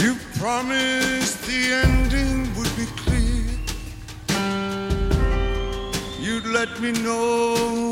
You promised the ending would be clear. You'd let me know